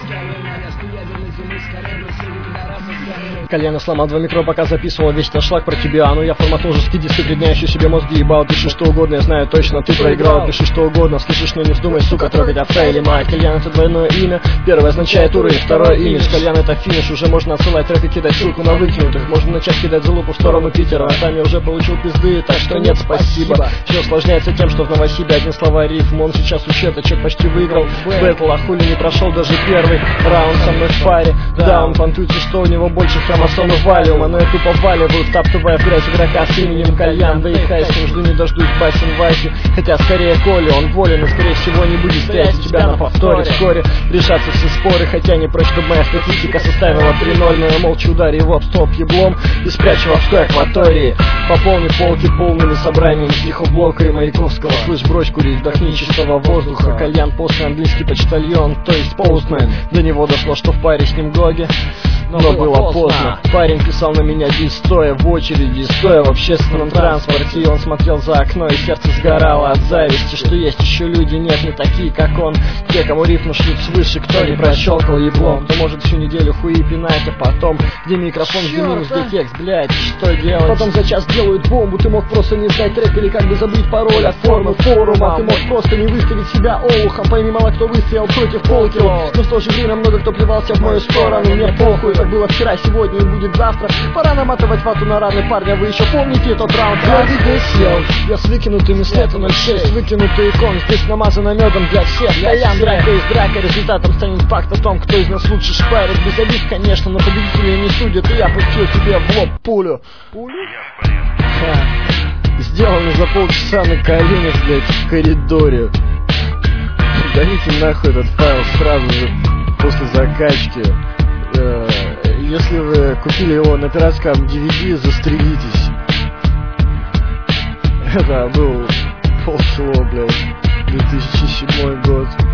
Кальяна сломал 2 микро, пока записывал весь этот шлаг про тебя. Ну я форматнул жесткий диск, соединяющий себе мозги ебал. Пиши что угодно, я знаю точно, ты проиграл. Пиши что угодно, слышишь, но не вздумай, сука, трогать отца или мать. Кальян — это двойное имя, первое означает уровень, второе имидж. Кальян — это финиш, уже можно отсылать трек и кидать ссылку на выкинутых. Можно начать кидать залупу в сторону Питера, а там я уже получил пизды, так что нет, спасибо. Все усложняется тем, что в Новосибе один слова рифм. Он сейчас учеточек почти выиграл бэтл, а хули не прошел даже первый раунд со мной в паре. Да, он понтуется, что у него больше хромосом и валиума, но я тупо валиваю, втаптывая в грязь игрока с именем Кальян. Да и хайсом жду не дождусь басен Васи, хотя скорее Коли, он волен и скорее всего не будет стоять у тебя на повторе. Вскоре решатся все споры, хотя не прочь, чтобы моя статистика составила 3-0, но я молча ударю его об столб еблом и спрячу в обской акватории. Пополни полки полными собраниями стихоблока и Маяковского. Слышь, брось курить, вдохни чистого воздуха. Кальян после английский почтальон, то есть постмен. До него дошло, что в паре с ним Гоги, но было поздно. Парень писал на меня день стоя в очереди, стоя в общественном транспорте. И он смотрел за окно, и сердце сгорало от зависти, что есть еще люди, нет, не такие, как он. Те, кому рифмы шлют свыше, кто не прощелкал еблом, кто может всю неделю хуи пинать, а потом где микрофон, где минус, где текст, блять, что делать? Потом за час делают бомбу, ты мог просто не знать трек или как бы забыть пароль от формы форума. Ты мог просто не выставить себя олухом, пойми, мало кто выстоял против полкила, но в то же время много кто плевался в мою сторону. Мне похуй, как было вчера, сегодня и будет завтра. Пора наматывать вату на раны парня, вы еще помните этот раунд? Я везде съел, я с выкинутыми слета 06, выкинутый икон, здесь намазано медом для всех. Кальян, драка из драка, результатом станет факт о том, кто из нас лучше шпарит. Без обид, конечно, но победителей не судят, и я пустил тебе в лоб пулю. Сделано за полчаса на коленях, блять, в коридоре. Удалите нахуй этот файл сразу же после закачки. Если вы купили его на пиратском DVD, застрелитесь. Это был полшоу, блядь, 2007 год.